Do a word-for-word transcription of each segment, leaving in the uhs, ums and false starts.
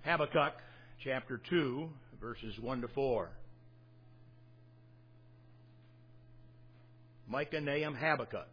Habakkuk chapter two, verses one to four. Micah, Nahum, Habakkuk.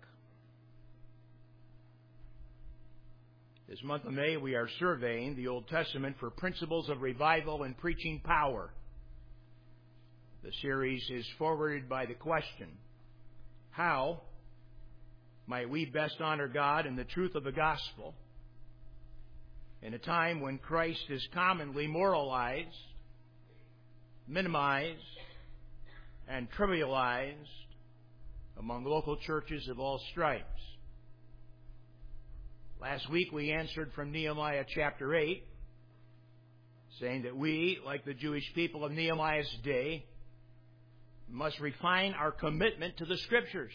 This month of May, we are surveying the Old Testament for principles of revival and preaching power. The series is forwarded by the question, how might we best honor God in the truth of the gospel in a time when Christ is commonly moralized, minimized, and trivialized among local churches of all stripes? Last week we answered from Nehemiah chapter eight, saying that we, like the Jewish people of Nehemiah's day, must refine our commitment to the Scriptures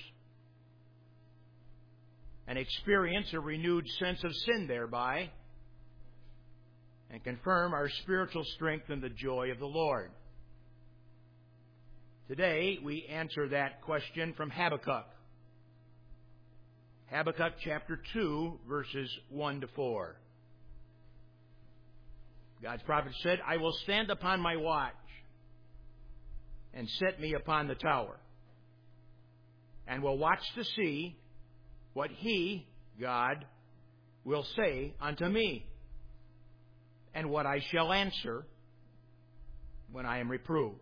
and experience a renewed sense of sin thereby, and confirm our spiritual strength in the joy of the Lord. Today we answer that question from Habakkuk. Habakkuk chapter two, verses one to four. God's prophet said, I will stand upon my watch and set me upon the tower, and will watch to see what He, God, will say unto me, and what I shall answer when I am reproved.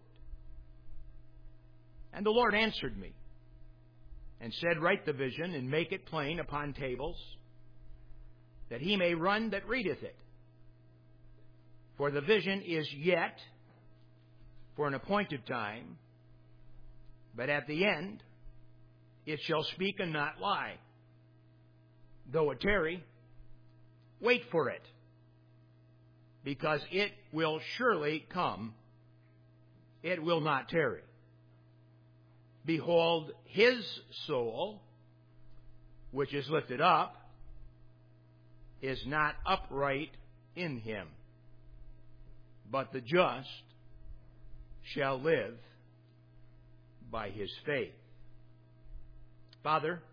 And the Lord answered me, and said, write the vision, and make it plain upon tables, that he may run that readeth it. For the vision is yet for an appointed time, but at the end it shall speak and not lie. Though it tarry, wait for it, because it will surely come, it will not tarry. Behold, his soul, which is lifted up, is not upright in him, but the just shall live by his faith. Father,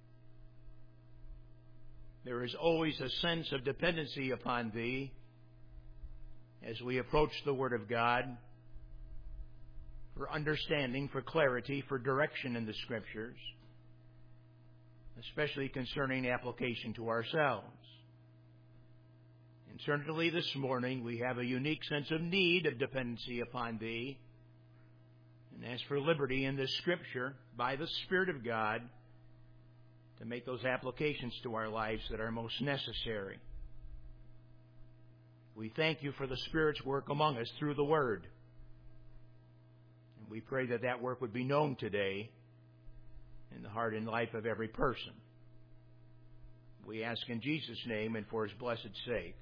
there is always a sense of dependency upon Thee as we approach the Word of God for understanding, for clarity, for direction in the Scriptures, especially concerning application to ourselves. And certainly this morning we have a unique sense of need of dependency upon Thee, and ask for liberty in the Scripture by the Spirit of God to make those applications to our lives that are most necessary. We thank You for the Spirit's work among us through the Word. And we pray that that work would be known today in the heart and life of every person. We ask in Jesus' name and for His blessed sake.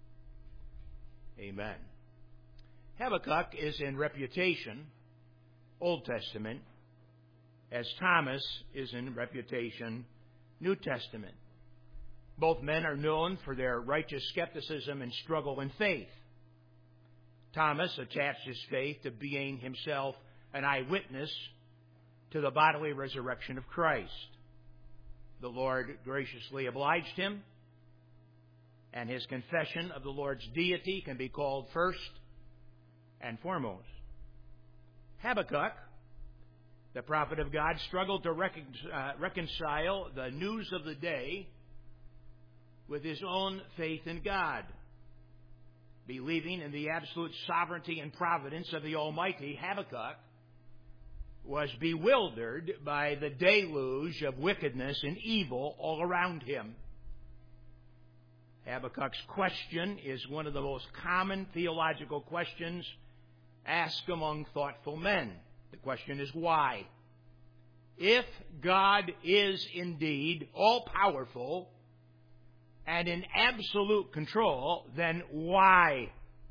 Amen. Habakkuk is in reputation Old Testament, as Thomas is in reputation New Testament. Both men are known for their righteous skepticism and struggle in faith. Thomas attached his faith to being himself an eyewitness to the bodily resurrection of Christ. The Lord graciously obliged him, and his confession of the Lord's deity can be called first and foremost. Habakkuk, the prophet of God, struggled to recon- uh, reconcile the news of the day with his own faith in God. Believing in the absolute sovereignty and providence of the Almighty, Habakkuk was bewildered by the deluge of wickedness and evil all around him. Habakkuk's question is one of the most common theological questions asked among thoughtful men. The question is why? If God is indeed all-powerful and in absolute control, then why?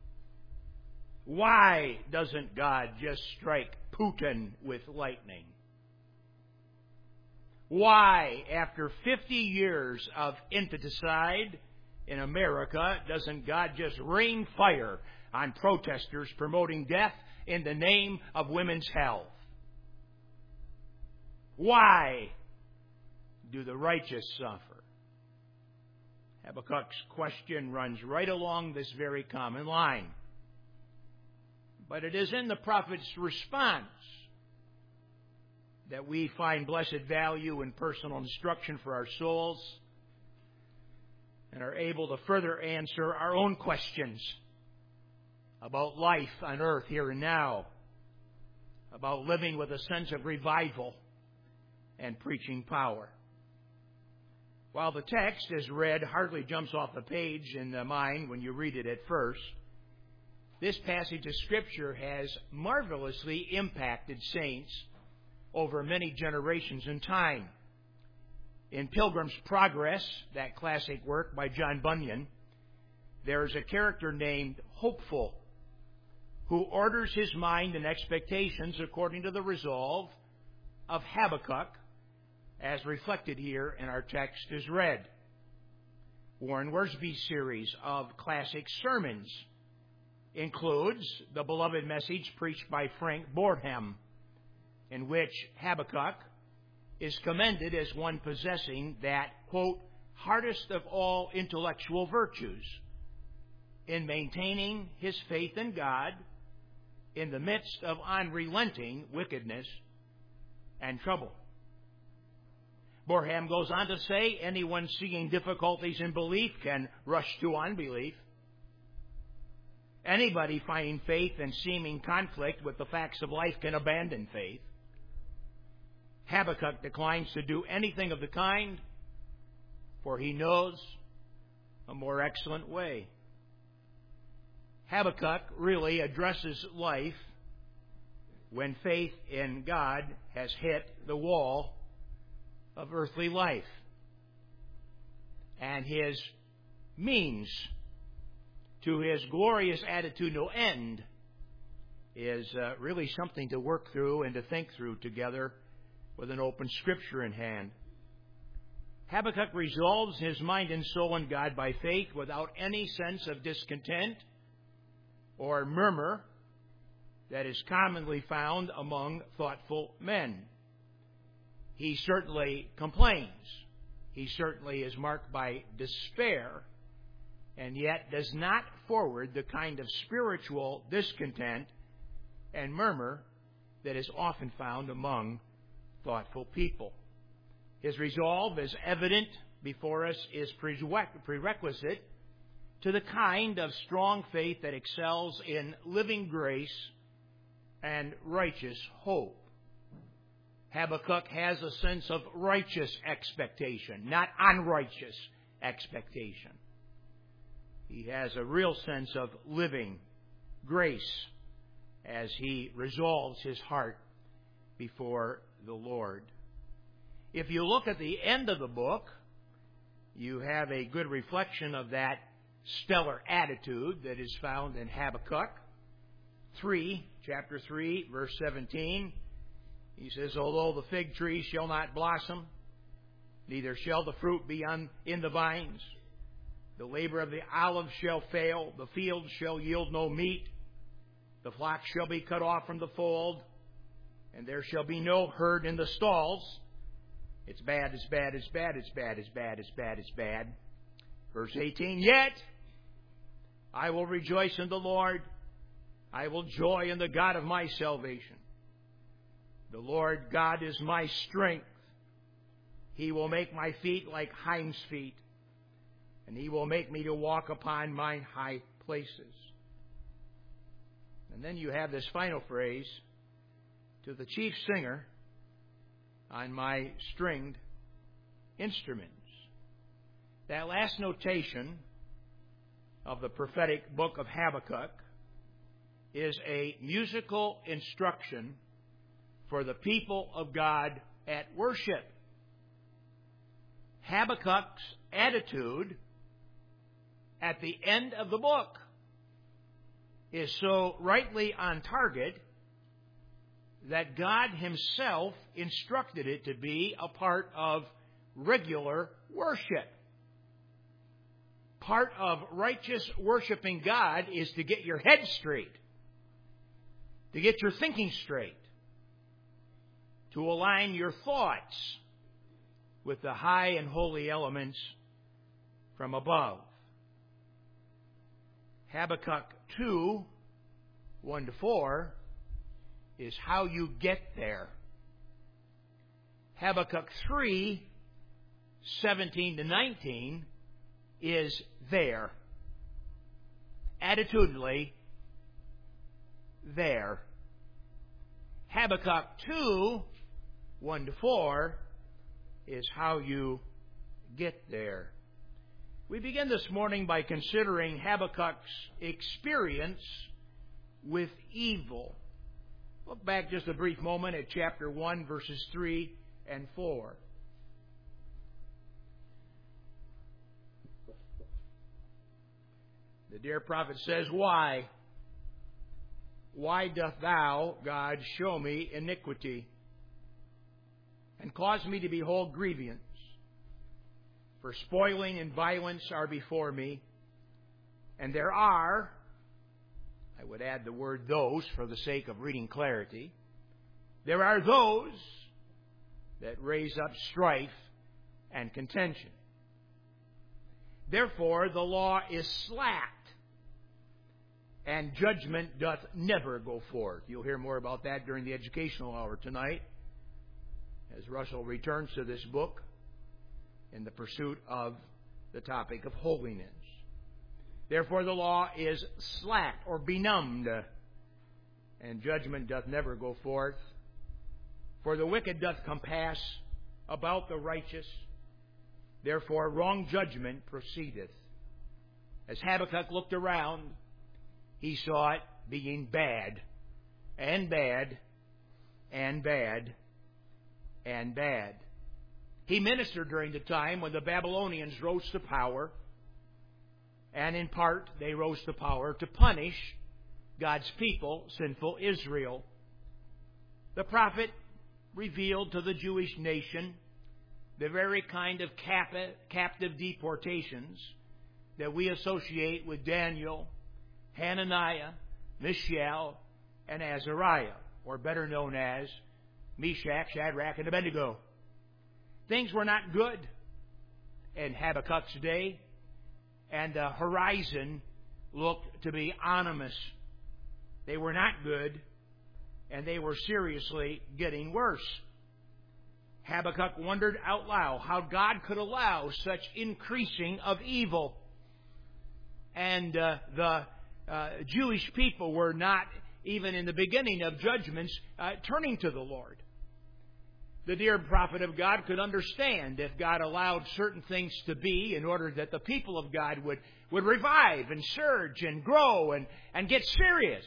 Why doesn't God just strike Putin with lightning? Why, after fifty years of infanticide in America, doesn't God just rain fire on protesters promoting death in the name of women's health? Why do the righteous suffer? Habakkuk's question runs right along this very common line. But it is in the prophet's response that we find blessed value and personal instruction for our souls and are able to further answer our own questions about life on earth here and now, about living with a sense of revival and preaching power. While the text, as read, hardly jumps off the page in the mind when you read it at first, this passage of Scripture has marvelously impacted saints over many generations in time. In Pilgrim's Progress, that classic work by John Bunyan, there is a character named Hopeful who orders his mind and expectations according to the resolve of Habakkuk, as reflected here in our text as read. Warren Wiersbe's series of classic sermons includes the beloved message preached by Frank Boreham, in which Habakkuk is commended as one possessing that, quote, hardest of all intellectual virtues in maintaining his faith in God in the midst of unrelenting wickedness and trouble. Boreham goes on to say, anyone seeing difficulties in belief can rush to unbelief. Anybody finding faith in seeming conflict with the facts of life can abandon faith. Habakkuk declines to do anything of the kind, for he knows a more excellent way. Habakkuk really addresses life when faith in God has hit the wall of earthly life. And his means to his glorious attitudinal end is uh, really something to work through and to think through together with an open Scripture in hand. Habakkuk resolves his mind and soul in God by faith without any sense of discontent or murmur that is commonly found among thoughtful men. He certainly complains. He certainly is marked by despair, and yet does not forward the kind of spiritual discontent and murmur that is often found among thoughtful people. His resolve, as evident before us, is prerequisite to the kind of strong faith that excels in living grace and righteous hope. Habakkuk has a sense of righteous expectation, not unrighteous expectation. He has a real sense of living grace as he resolves his heart before the Lord. If you look at the end of the book, you have a good reflection of that stellar attitude that is found in Habakkuk three, chapter three, verse seventeen. He says, although the fig tree shall not blossom, neither shall the fruit be on, in the vines, the labor of the olive shall fail, the field shall yield no meat, the flock shall be cut off from the fold, and there shall be no herd in the stalls. It's bad, it's bad, it's bad, it's bad, it's bad, it's bad, it's bad. Verse eighteen, yet I will rejoice in the Lord. I will joy in the God of my salvation. The Lord God is my strength. He will make my feet like hinds' feet, and He will make me to walk upon mine high places. And then you have this final phrase, to the chief singer on my stringed instruments. That last notation of the prophetic book of Habakkuk is a musical instruction for the people of God at worship. Habakkuk's attitude at the end of the book is so rightly on target that God Himself instructed it to be a part of regular worship. Part of righteous worshiping God is to get your head straight, to get your thinking straight, to align your thoughts with the high and holy elements from above. Habakkuk two, one to four, is how you get there. Habakkuk three, seventeen to nineteen, is there. Attitudinally, there. Habakkuk two, one to four, is how you get there. We begin this morning by considering Habakkuk's experience with evil. Look back just a brief moment at chapter one, verses three and four. The dear prophet says, Why? Why doth thou, God, show me iniquity, and cause me to behold grievance? For spoiling and violence are before me, and there are, I would add the word those for the sake of reading clarity, there are those that raise up strife and contention. Therefore the law is slacked, and judgment doth never go forth. You'll hear more about that during the educational hour tonight, as Russell returns to this book in the pursuit of the topic of holiness. Therefore the law is slacked or benumbed, and judgment doth never go forth. For the wicked doth compass about the righteous, therefore wrong judgment proceedeth. As Habakkuk looked around, he saw it being bad, and bad, and bad, and bad. He ministered during the time when the Babylonians rose to power, and in part they rose to power to punish God's people, sinful Israel. The prophet revealed to the Jewish nation the very kind of captive deportations that we associate with Daniel, Hananiah, Mishael, and Azariah, or better known as Meshach, Shadrach, and Abednego. Things were not good in Habakkuk's day, and the horizon looked to be ominous. They were not good, and they were seriously getting worse. Habakkuk wondered out loud how God could allow such increasing of evil. And uh, the uh, Jewish people were not, even in the beginning of judgments, uh, turning to the Lord. The dear prophet of God could understand if God allowed certain things to be in order that the people of God would, would revive and surge and grow and, and get serious.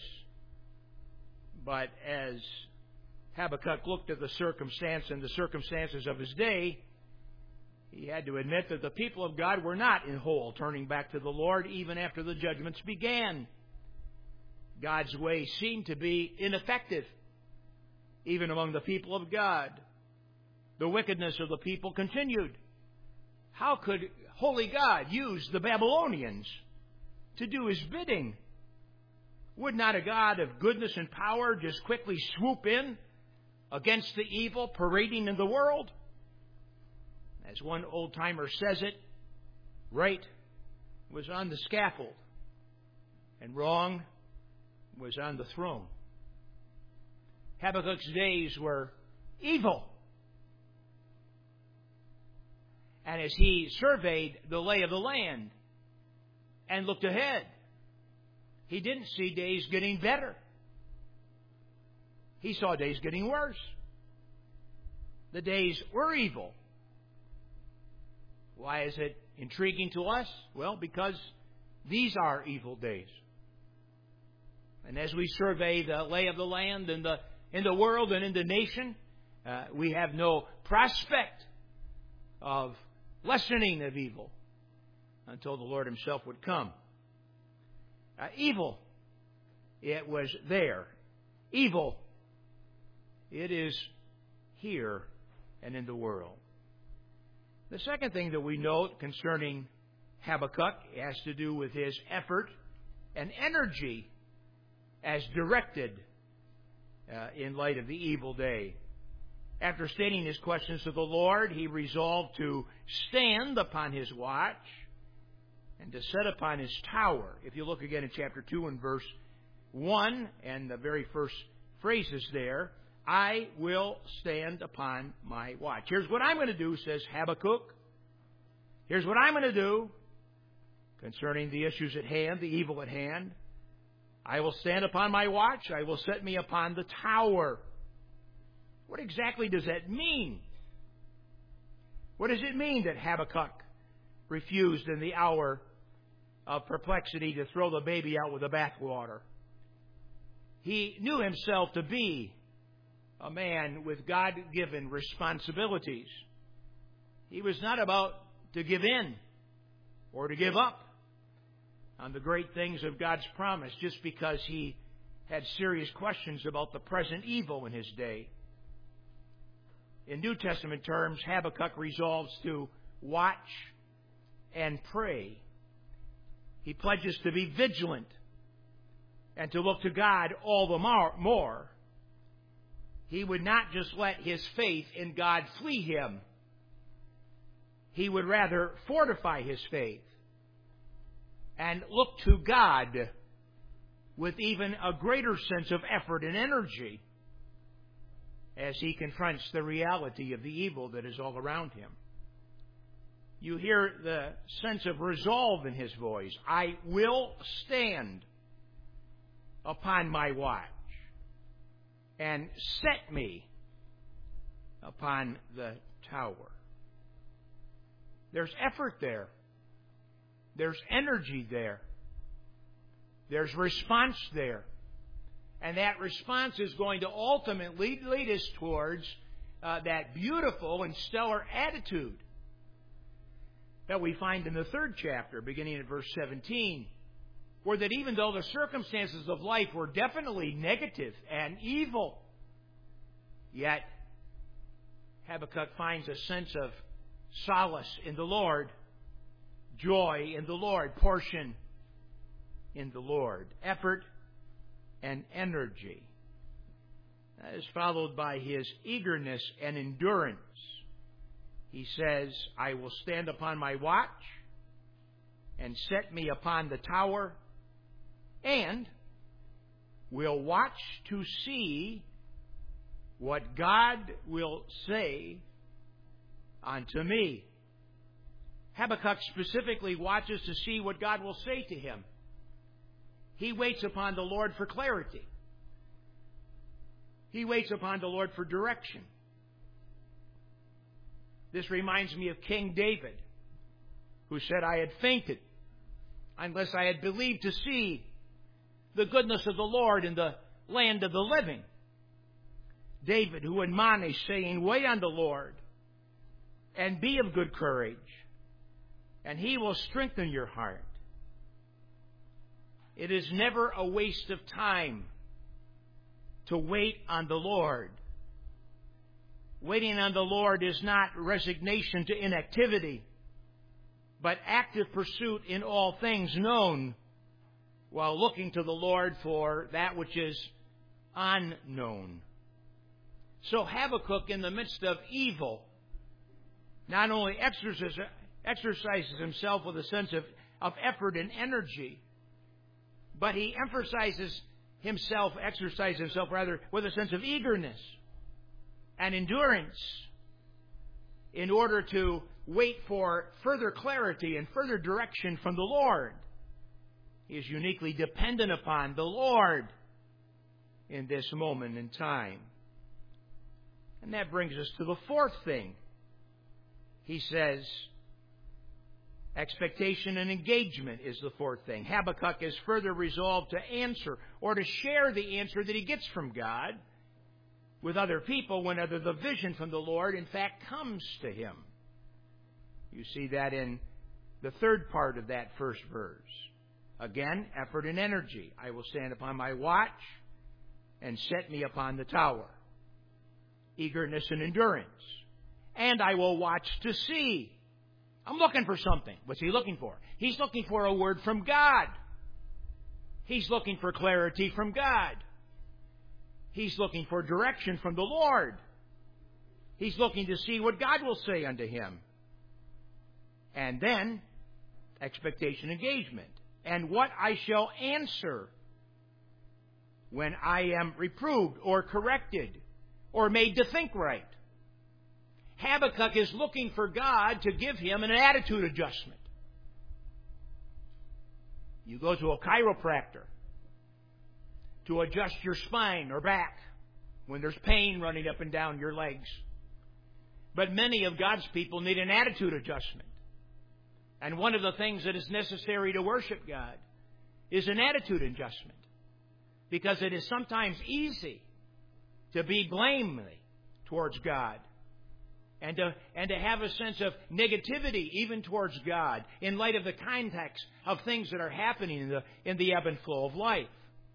But as Habakkuk looked at the circumstance and the circumstances of his day, he had to admit that the people of God were not in whole turning back to the Lord even after the judgments began. God's way seemed to be ineffective, even among the people of God. The wickedness of the people continued. How could holy God use the Babylonians to do His bidding? Would not a God of goodness and power just quickly swoop in against the evil parading in the world? As one old-timer says it, right was on the scaffold and wrong was on the throne. Habakkuk's days were evil. And as he surveyed the lay of the land and looked ahead, he didn't see days getting better. He saw days getting worse. The days were evil. Why is it intriguing to us? Well, because these are evil days. And as we survey the lay of the land and the in the world and in the nation, uh, we have no prospect of lessening of evil until the Lord Himself would come. Uh, evil, it was there. Evil, it is here and in the world. The second thing that we note concerning Habakkuk has to do with his effort and energy as directed uh, in light of the evil day. After stating his questions to the Lord, he resolved to stand upon his watch and to set upon his tower. If you look again in chapter two and verse one, and the very first phrases there, I will stand upon my watch. Here's what I'm going to do, says Habakkuk. Here's what I'm going to do concerning the issues at hand, the evil at hand. I will stand upon my watch. I will set me upon the tower. What exactly does that mean? What does it mean that Habakkuk refused in the hour of perplexity to throw the baby out with the bathwater? He knew himself to be a man with God-given responsibilities. He was not about to give in or to give up on the great things of God's promise just because he had serious questions about the present evil in his day. In New Testament terms, Habakkuk resolves to watch and pray. He pledges to be vigilant and to look to God all the more. He would not just let his faith in God flee him. He would rather fortify his faith and look to God with even a greater sense of effort and energy as he confronts the reality of the evil that is all around him. You hear the sense of resolve in his voice. I will stand upon my watch and set me upon the tower. There's effort there. There's energy there. There's response there. And that response is going to ultimately lead us towards uh, that beautiful and stellar attitude that we find in the third chapter, beginning at verse seventeen, where that even though the circumstances of life were definitely negative and evil, yet Habakkuk finds a sense of solace in the Lord, joy in the Lord, portion in the Lord, effort and energy. That is followed by his eagerness and endurance. He says, I will stand upon my watch and set me upon the tower, and will watch to see what God will say unto me. Habakkuk specifically watches to see what God will say to him. He waits upon the Lord for clarity. He waits upon the Lord for direction. This reminds me of King David, who said, I had fainted unless I had believed to see the goodness of the Lord in the land of the living. David, who admonished, saying, wait on the Lord, and be of good courage, and he will strengthen your heart. It is never a waste of time to wait on the Lord. Waiting on the Lord is not resignation to inactivity, but active pursuit in all things known, while looking to the Lord for that which is unknown. So Habakkuk, in the midst of evil, not only exercises, exercises himself with a sense of, of effort and energy, but he emphasizes himself, exercises himself rather, with a sense of eagerness and endurance in order to wait for further clarity and further direction from the Lord. He is uniquely dependent upon the Lord in this moment in time. And that brings us to the fourth thing. He says, expectation and engagement is the fourth thing. Habakkuk is further resolved to answer or to share the answer that he gets from God with other people whenever the vision from the Lord, in fact, comes to him. You see that in the third part of that first verse. Again, effort and energy. I will stand upon my watch and set me upon the tower. Eagerness and endurance. And I will watch to see. I'm looking for something. What's he looking for? He's looking for a word from God. He's looking for clarity from God. He's looking for direction from the Lord. He's looking to see what God will say unto him. And then, expectation, engagement. And what I shall answer when I am reproved or corrected or made to think right. Habakkuk is looking for God to give him an attitude adjustment. You go to a chiropractor to adjust your spine or back when there's pain running up and down your legs. But many of God's people need an attitude adjustment. And one of the things that is necessary to worship God is an attitude adjustment. Because it is sometimes easy to be blamely towards God. And to, and to have a sense of negativity even towards God in light of the context of things that are happening in the, in the ebb and flow of life.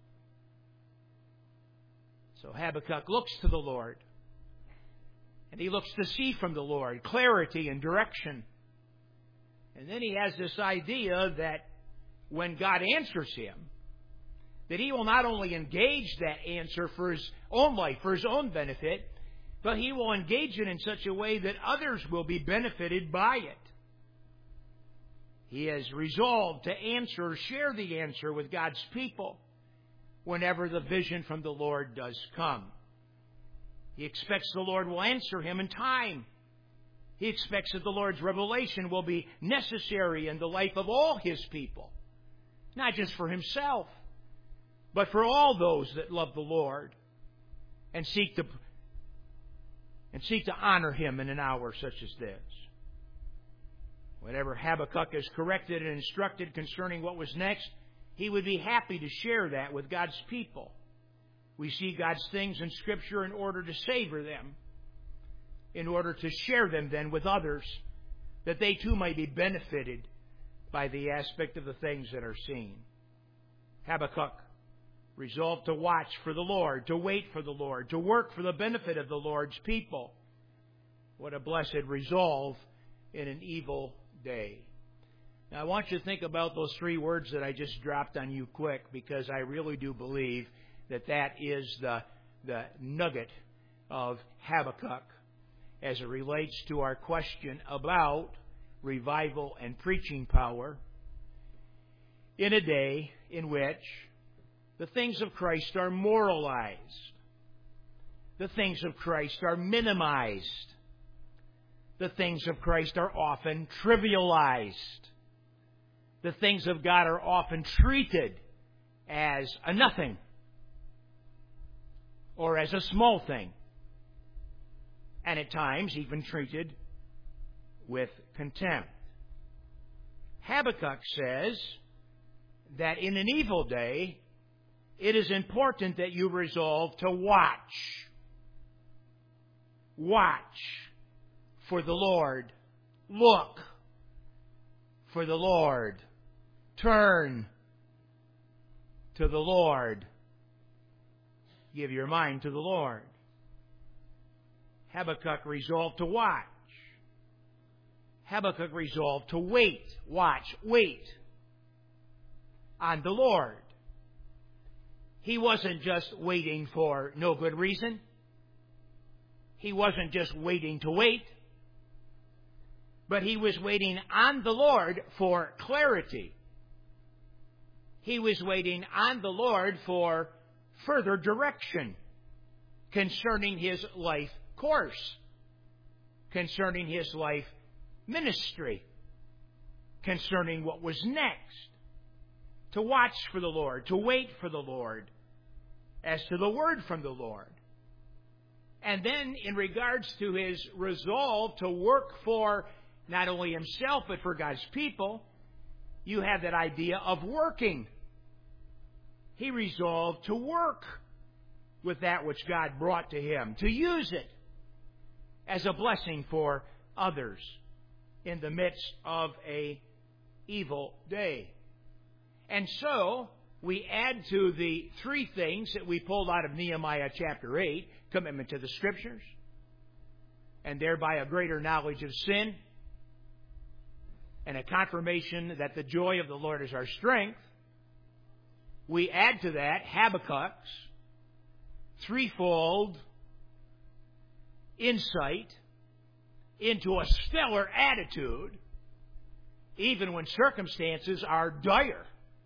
So Habakkuk looks to the Lord. And he looks to see from the Lord clarity and direction. And then he has this idea that when God answers him, that he will not only engage that answer for his own life, for his own benefit, but he will engage it in such a way that others will be benefited by it. He has resolved to answer, share the answer with God's people whenever the vision from the Lord does come. He expects the Lord will answer him in time. He expects that the Lord's revelation will be necessary in the life of all his people, not just for himself, but for all those that love the Lord and seek to and seek to honor him in an hour such as this. Whenever Habakkuk is corrected and instructed concerning what was next, he would be happy to share that with God's people. We see God's things in Scripture in order to savor them, in order to share them then with others, that they too might be benefited by the aspect of the things that are seen. Habakkuk resolved to watch for the Lord, to wait for the Lord, to work for the benefit of the Lord's people. What a blessed resolve in an evil day. Now, I want you to think about those three words that I just dropped on you quick, because I really do believe that that is the, the nugget of Habakkuk as it relates to our question about revival and preaching power in a day in which the things of Christ are moralized. The things of Christ are minimized. The things of Christ are often trivialized. The things of God are often treated as a nothing or as a small thing, and at times even treated with contempt. Habakkuk says that in an evil day, it is important that you resolve to watch. Watch for the Lord. Look for the Lord. Turn to the Lord. Give your mind to the Lord. Habakkuk resolved to watch. Habakkuk resolved to wait. Watch, wait on the Lord. He wasn't just waiting for no good reason. He wasn't just waiting to wait. But he was waiting on the Lord for clarity. He was waiting on the Lord for further direction concerning his life course, concerning his life ministry, concerning what was next. To watch for the Lord, to wait for the Lord, as to the word from the Lord. And then in regards to his resolve to work for not only himself but for God's people, you have that idea of working. He resolved to work with that which God brought to him, to use it as a blessing for others in the midst of a evil day. And so, we add to the three things that we pulled out of Nehemiah chapter eight, commitment to the Scriptures, and thereby a greater knowledge of sin, and a confirmation that the joy of the Lord is our strength. We add to that Habakkuk's threefold insight into a stellar attitude even when circumstances are dire,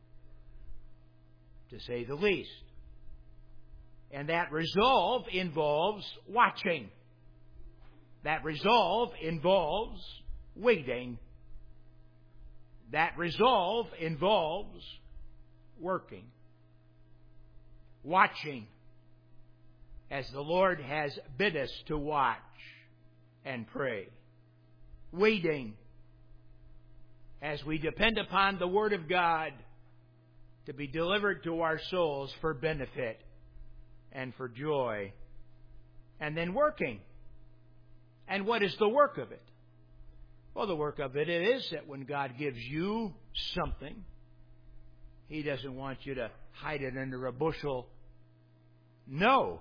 to say the least. And that resolve involves watching. That resolve involves waiting. That resolve involves working. Watching, as the Lord has bid us to watch and pray. Waiting, as we depend upon the Word of God to be delivered to our souls for benefit and for joy. And then working. And what is the work of it? Well, the work of it is that when God gives you something, He doesn't want you to hide it under a bushel. No.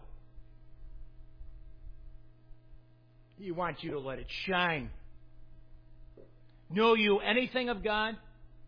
He wants you to let it shine. Know you anything of God?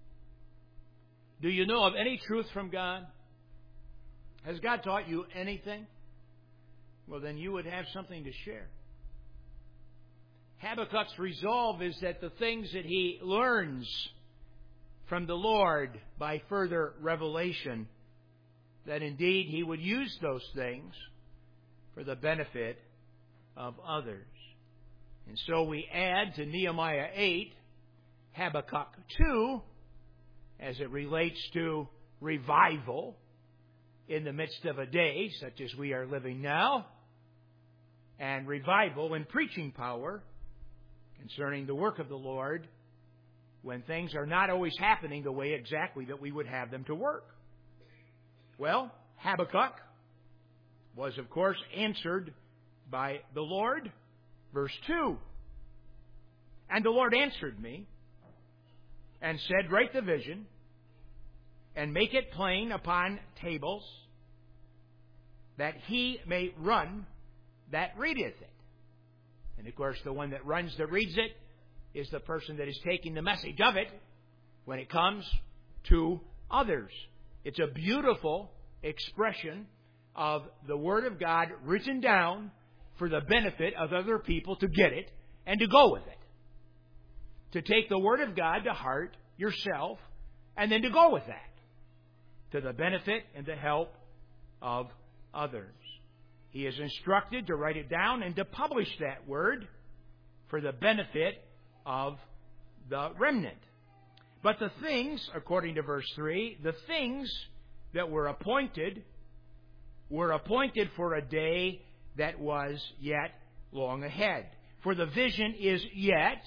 Do you know of any truth from God? Has God taught you anything? Well, then you would have something to share. Habakkuk's resolve is that the things that he learns from the Lord by further revelation, that indeed he would use those things for the benefit of others. And so we add to Nehemiah eight, Habakkuk two, as it relates to revival in the midst of a day such as we are living now, and revival in preaching power concerning the work of the Lord when things are not always happening the way exactly that we would have them to work. Well, Habakkuk was, of course, answered by the Lord. Verse two. And the Lord answered me and said, write the vision and make it plain upon tables, that he may run that readeth it. And of course, the one that runs that reads it is the person that is taking the message of it when it comes to others. It's a beautiful expression of the Word of God written down for the benefit of other people to get it and to go with it. To take the Word of God to heart yourself and then to go with that to the benefit and the help of others. He is instructed to write it down and to publish that word for the benefit of the remnant. But the things, according to verse three, the things that were appointed were appointed for a day that was yet long ahead. For the vision is yet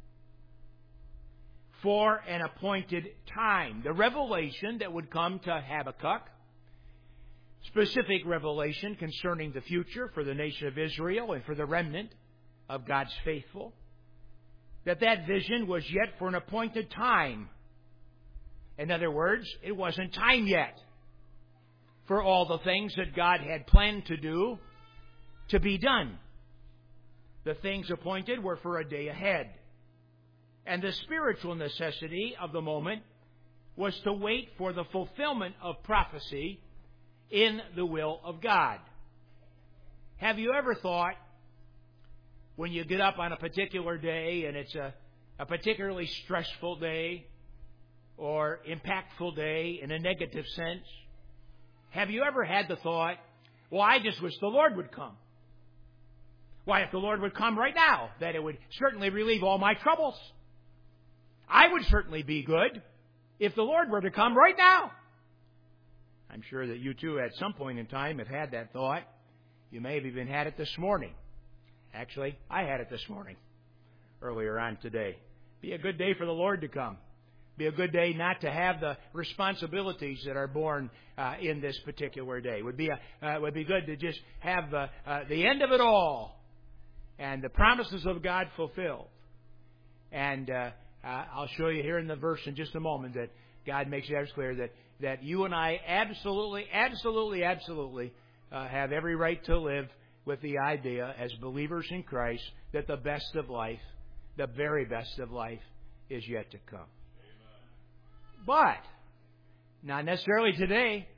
for an appointed time. The revelation that would come to Habakkuk, specific revelation concerning the future for the nation of Israel and for the remnant of God's faithful, that that vision was yet for an appointed time. In other words, it wasn't time yet for all the things that God had planned to do to be done. The things appointed were for a day ahead. And the spiritual necessity of the moment was to wait for the fulfillment of prophecy in the will of God. Have you ever thought, when you get up on a particular day and it's a, a particularly stressful day or impactful day in a negative sense, have you ever had the thought, well, I just wish the Lord would come? Why, if the Lord would come right now, that it would certainly relieve all my troubles. I would certainly be good if the Lord were to come right now. I'm sure that you too at some point in time have had that thought. You may have even had it this morning. Actually, I had it this morning, earlier on today. Be a good day for the Lord to come. Be a good day not to have the responsibilities that are born uh, in this particular day. Would be a, uh, would be good to just have uh, uh, the end of it all and the promises of God fulfilled. And uh, uh, I'll show you here in the verse in just a moment that God makes it clear that that you and I absolutely, absolutely, absolutely uh, have every right to live with the idea as believers in Christ that the best of life, the very best of life, is yet to come. But not necessarily today.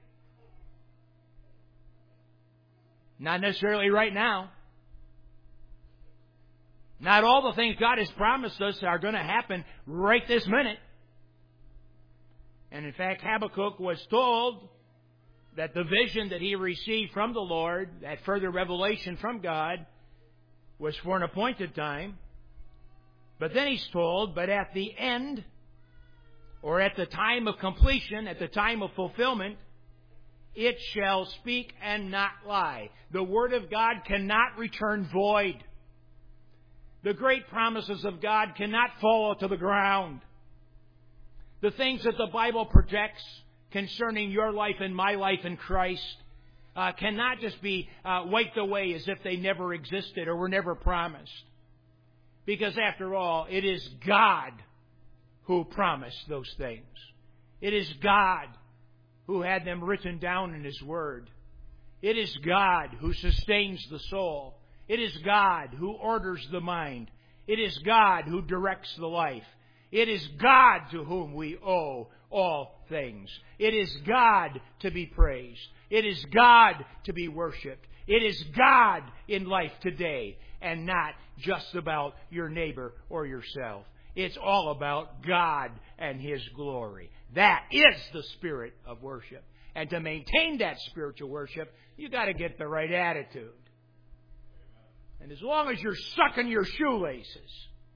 Not necessarily right now. Not all the things God has promised us are going to happen right this minute. And in fact, Habakkuk was told that the vision that he received from the Lord, that further revelation from God, was for an appointed time. But then he's told, but at the end, or at the time of completion, at the time of fulfillment, it shall speak and not lie. The Word of God cannot return void. The great promises of God cannot fall to the ground. The things that the Bible projects concerning your life and my life in Christ uh, cannot just be uh, wiped away as if they never existed or were never promised. Because after all, it is God who promised those things. It is God who had them written down in His Word. It is God who sustains the soul. It is God who orders the mind. It is God who directs the life. It is God to whom we owe all things. It is God to be praised. It is God to be worshipped. It is God in life today, and not just about your neighbor or yourself. It's all about God and His glory. That is the spirit of worship. And to maintain that spiritual worship, you've got to get the right attitude. And as long as you're sucking your shoelaces,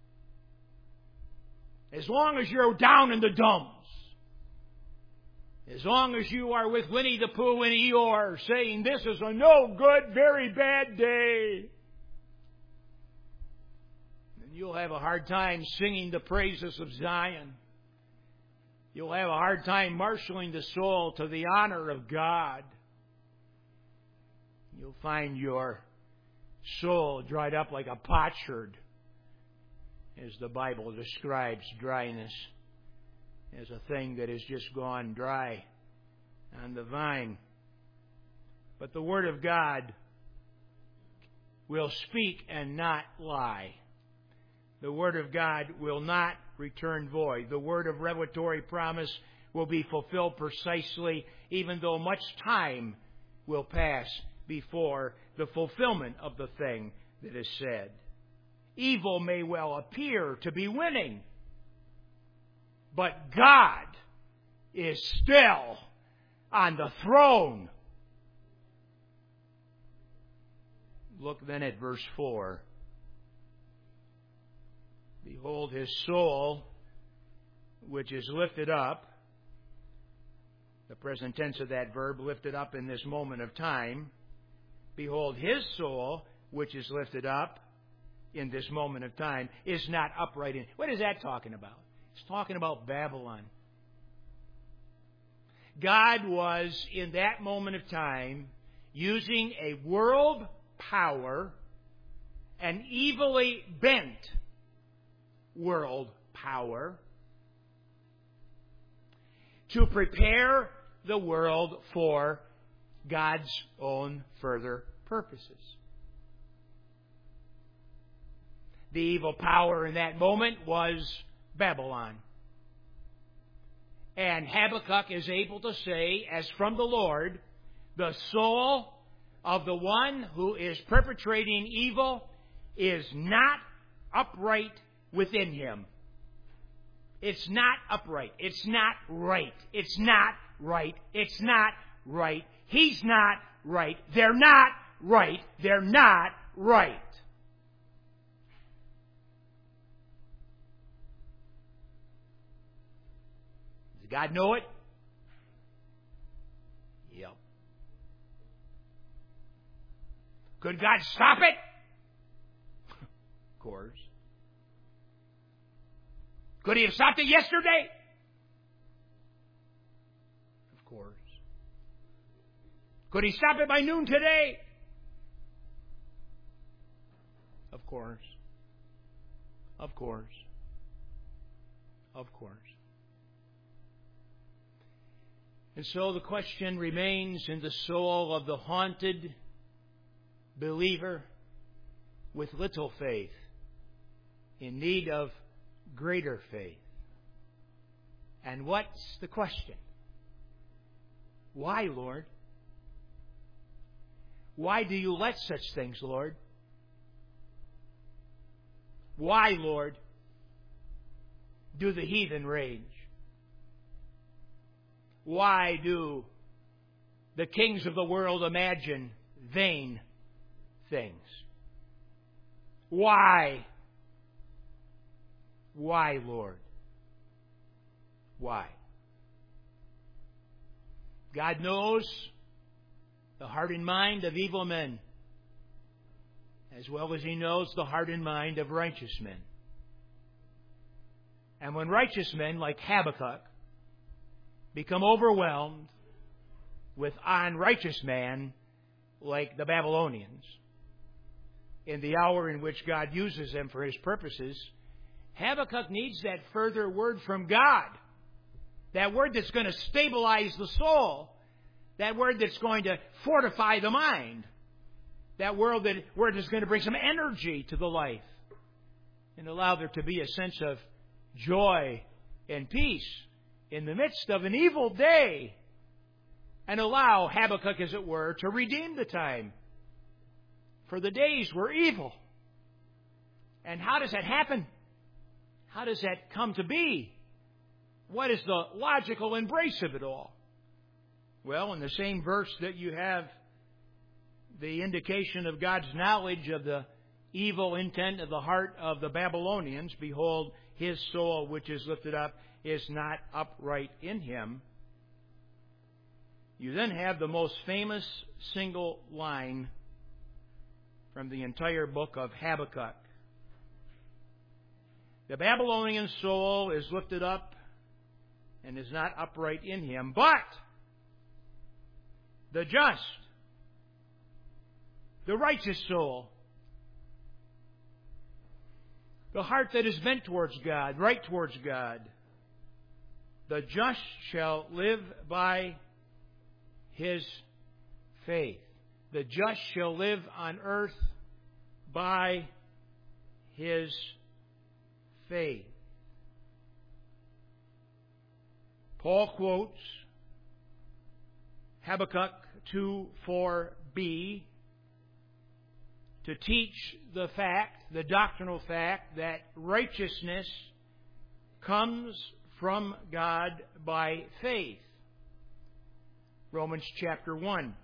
as long as you're down in the dumps, as long as you are with Winnie the Pooh and Eeyore saying, this is a no good, very bad day, then you'll have a hard time singing the praises of Zion. You'll have a hard time marshaling the soul to the honor of God. You'll find your soul dried up like a potsherd, as the Bible describes dryness as a thing that has just gone dry on the vine. But the Word of God will speak and not lie. The Word of God will not return void. The word of revelatory promise will be fulfilled precisely, even though much time will pass before the fulfillment of the thing that is said. Evil may well appear to be winning, but God is still on the throne. Look then at verse four. Behold, his soul, which is lifted up, the present tense of that verb, lifted up in this moment of time. Behold, his soul, which is lifted up in this moment of time, is not upright in. What is that talking about? It's talking about Babylon. God was, in that moment of time, using a world power, an evilly bent world power, to prepare the world for God's own further purposes. The evil power in that moment was Babylon. And Habakkuk is able to say, as from the Lord, the soul of the one who is perpetrating evil is not upright within him. It's not upright. It's not right. It's not right. It's not right. He's not right. They're not right. They're not right. Does God know it? Yep. Could God stop it? Of course. Could He have stopped it yesterday? Of course. Could He stop it by noon today? Of course. Of course. Of course. And so the question remains in the soul of the haunted believer with little faith, in need of greater faith. And what's the question? Why, Lord? Why do you let such things, Lord? Why, Lord, do the heathen rage? Why do the kings of the world imagine vain things? Why? Why, Lord? Why? God knows the heart and mind of evil men, as well as He knows the heart and mind of righteous men. And when righteous men, like Habakkuk, become overwhelmed with unrighteous man, like the Babylonians, in the hour in which God uses them for His purposes, Habakkuk needs that further word from God. That word that's going to stabilize the soul. That word that's going to fortify the mind. That word that word that's going to bring some energy to the life. And allow there to be a sense of joy and peace in the midst of an evil day. And allow Habakkuk, as it were, to redeem the time. For the days were evil. And how does that happen? How does that come to be? What is the logical embrace of it all? Well, in the same verse that you have the indication of God's knowledge of the evil intent of the heart of the Babylonians, behold, his soul which is lifted up is not upright in him. You then have the most famous single line from the entire book of Habakkuk. The Babylonian soul is lifted up and is not upright in him, but the just, the righteous soul, the heart that is bent towards God, right towards God, the just shall live by his faith. The just shall live on earth by his faith. Paul quotes Habakkuk two four b to teach the fact, the doctrinal fact, that righteousness comes from God by faith. Romans chapter one.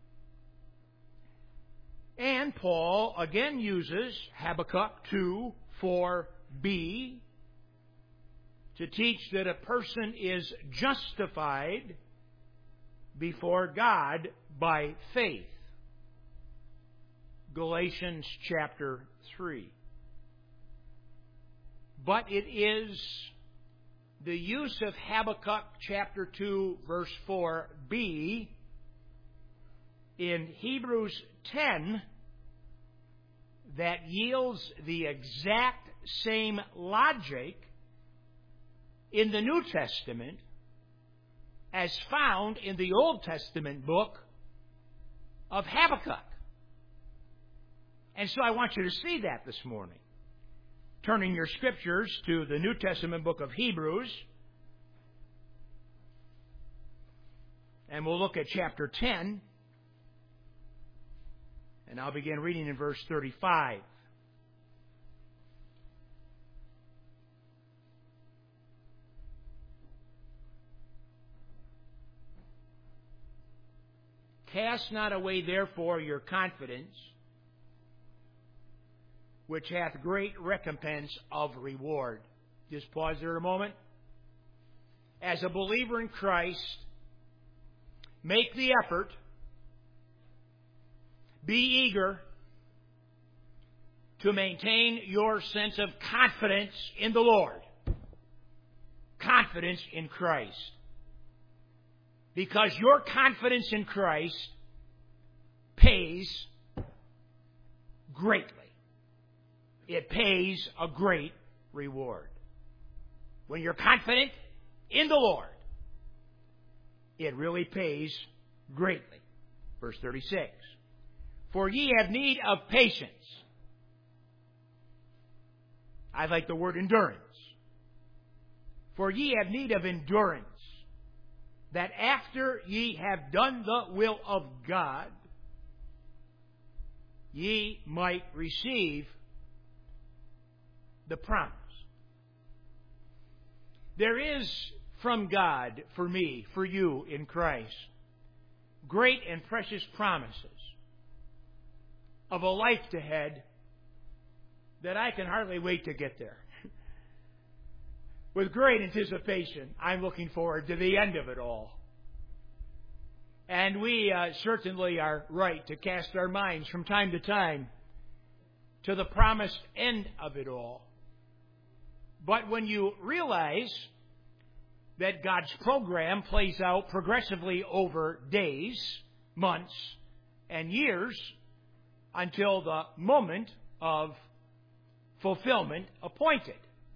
And Paul again uses Habakkuk two four b to teach that a person is justified before God by faith. Galatians chapter three. But it is the use of Habakkuk chapter two verse four b in Hebrews ten that yields the exact same logic in the New Testament as found in the Old Testament book of Habakkuk. And so I want you to see that this morning. Turning your scriptures to the New Testament book of Hebrews. And we'll look at chapter ten. And I'll begin reading in verse thirty-five. Cast not away therefore your confidence, which hath great recompense of reward. Just pause there a moment. As a believer in Christ, make the effort, be eager to maintain your sense of confidence in the Lord. Confidence in Christ. Because your confidence in Christ pays greatly. It pays a great reward. When you're confident in the Lord, it really pays greatly. Verse thirty-six. For ye have need of patience. I like the word endurance. For ye have need of endurance, that after ye have done the will of God, ye might receive the promise. There is from God for me, for you in Christ. Great and precious promises of a life ahead that I can hardly wait to get there. With great anticipation, I'm looking forward to the end of it all. And we uh, certainly are right to cast our minds from time to time to the promised end of it all. But when you realize that God's program plays out progressively over days, months, and years until the moment of fulfillment appointed,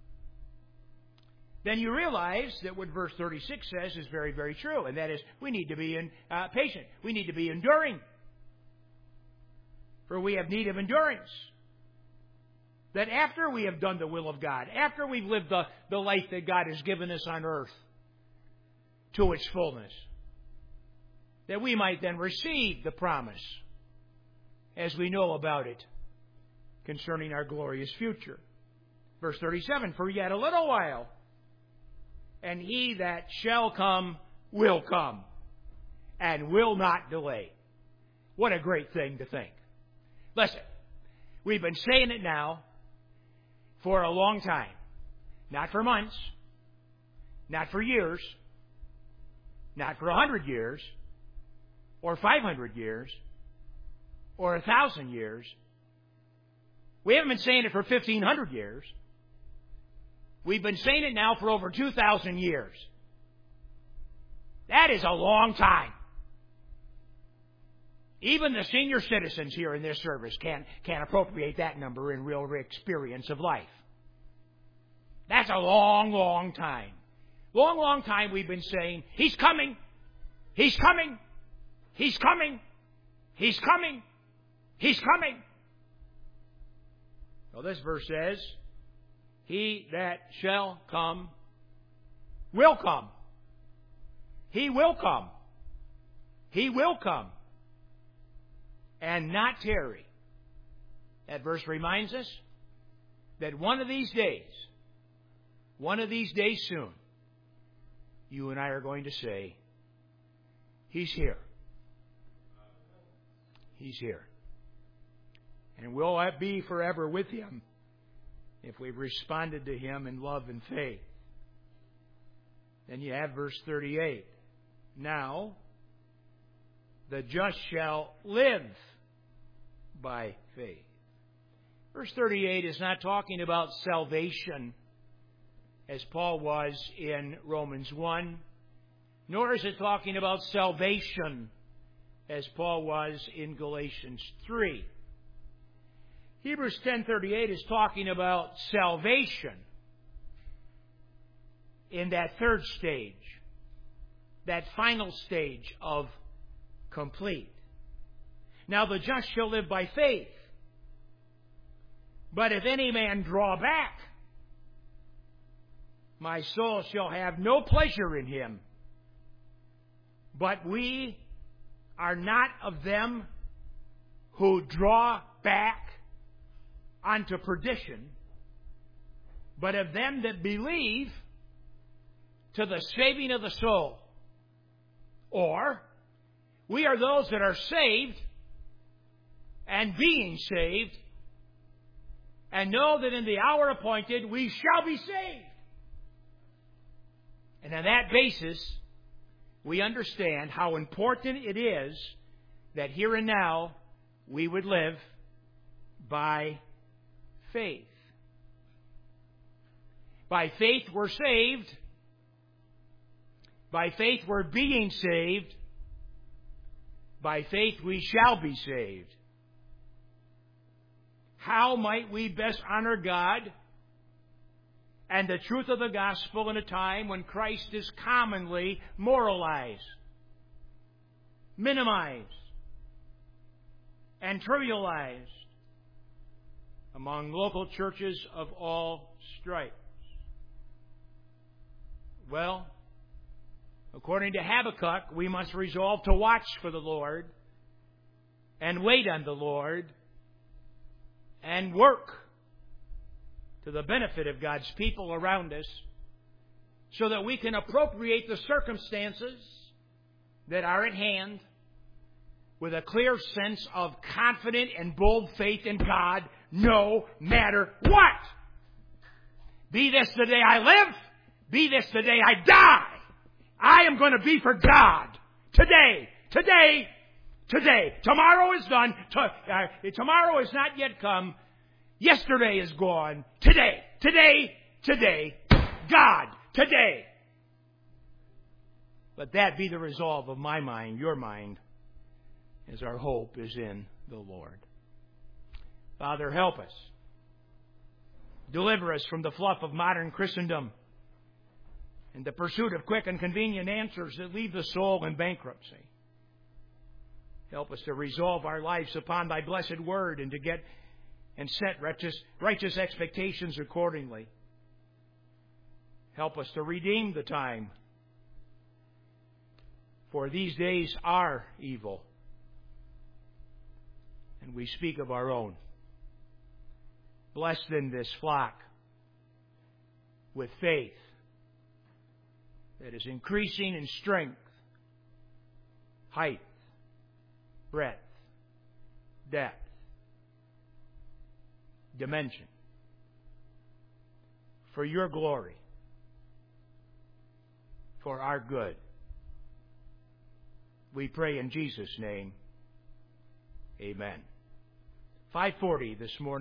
then you realize that what verse thirty-six says is very, very true, and that is we need to be in, uh, patient. We need to be enduring, for we have need of endurance. That after we have done the will of God, after we've lived the, the life that God has given us on earth to its fullness, that we might then receive the promise as we know about it concerning our glorious future. Verse thirty-seven, for yet a little while, and he that shall come will come, and will not delay. What a great thing to think. Listen, we've been saying it now for a long time. Not for months, not for years, not for a hundred years, or five hundred years, or a thousand years. We haven't been saying it for fifteen hundred years. We've been saying it now for over two thousand years. That is a long time. Even the senior citizens here in this service can't, can't appropriate that number in real experience of life. That's a long, long time. Long, long time we've been saying, He's coming. He's coming. He's coming. He's coming. He's coming. Well, this verse says, he that shall come will come. He will come. He will come. And not tarry. That verse reminds us that one of these days, one of these days soon, you and I are going to say, He's here. He's here. And we'll be forever with Him if we've responded to Him in love and faith. Then you have verse thirty-eight. Now, the just shall live by faith. Verse thirty-eight is not talking about salvation as Paul was in Romans one, nor is it talking about salvation as Paul was in Galatians three. Hebrews ten thirty-eight is talking about salvation in that third stage, that final stage of complete. Now the just shall live by faith. But if any man draw back, my soul shall have no pleasure in him. But we are not of them who draw back unto perdition, but of them that believe to the saving of the soul. Or, we are those that are saved and being saved, and know that in the hour appointed we shall be saved. And on that basis, we understand how important it is that here and now we would live by faith. By faith we're saved. By faith we're being saved. By faith we shall be saved. How might we best honor God and the truth of the gospel in a time when Christ is commonly moralized, minimized, and trivialized among local churches of all stripes? Well, according to Habakkuk, we must resolve to watch for the Lord and wait on the Lord and work to the benefit of God's people around us so that we can appropriate the circumstances that are at hand with a clear sense of confident and bold faith in God, no matter what. Be this the day I live, be this the day I die. I am going to be for God. Today, today, today. Tomorrow is done. To, uh, tomorrow has not yet come. Yesterday is gone. Today, today, today. God, today. Let that be the resolve of my mind, your mind, as our hope is in the Lord. Father, help us. Deliver us from the fluff of modern Christendom and the pursuit of quick and convenient answers that leave the soul in bankruptcy. Help us to resolve our lives upon Thy blessed word and to get and set righteous, righteous expectations accordingly. Help us to redeem the time, for these days are evil, and we speak of our own. Bless then this flock with faith that is increasing in strength, height, breadth, depth, dimension, for your glory, for our good. We pray in Jesus' name. Amen. five forty this morning.